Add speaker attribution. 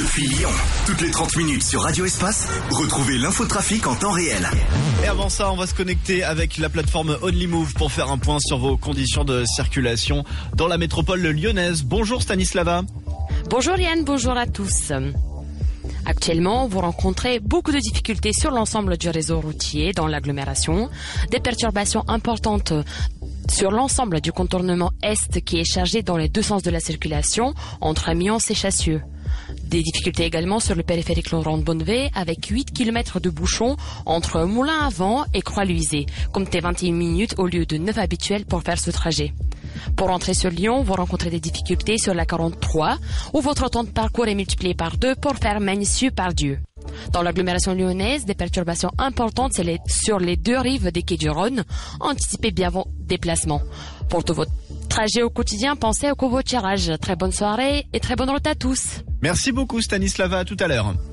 Speaker 1: Depuis Lyon, toutes les 30 minutes sur Radio Espace, retrouvez l'infotrafic en temps réel.
Speaker 2: Et avant ça, on va se connecter avec la plateforme OnlyMove pour faire un point sur vos conditions de circulation dans la métropole lyonnaise. Bonjour Stanislava.
Speaker 3: Bonjour Yann, bonjour à tous. Actuellement, vous rencontrez beaucoup de difficultés sur l'ensemble du réseau routier dans l'agglomération, des perturbations importantes sur l'ensemble du contournement est qui est chargé dans les deux sens de la circulation entre Amiens et Chassieux. Des difficultés également sur le périphérique Laurent-Bonnevet avec 8 km de bouchons entre Moulin-à-Vent et Croix-Luisée. Comptez 21 minutes au lieu de 9 habituels pour faire ce trajet. Pour rentrer sur Lyon, vous rencontrez des difficultés sur la 43 où votre temps de parcours est multiplié par 2 pour faire Magny-Par-Dieu. Dans l'agglomération lyonnaise, des perturbations importantes sur les deux rives des quais du Rhône. Anticipez bien vos déplacements. Pour tout votre trajet au quotidien, pensez au covoiturage. Très bonne soirée et très bonne route à tous.
Speaker 2: Merci beaucoup Stanislava, à tout à l'heure.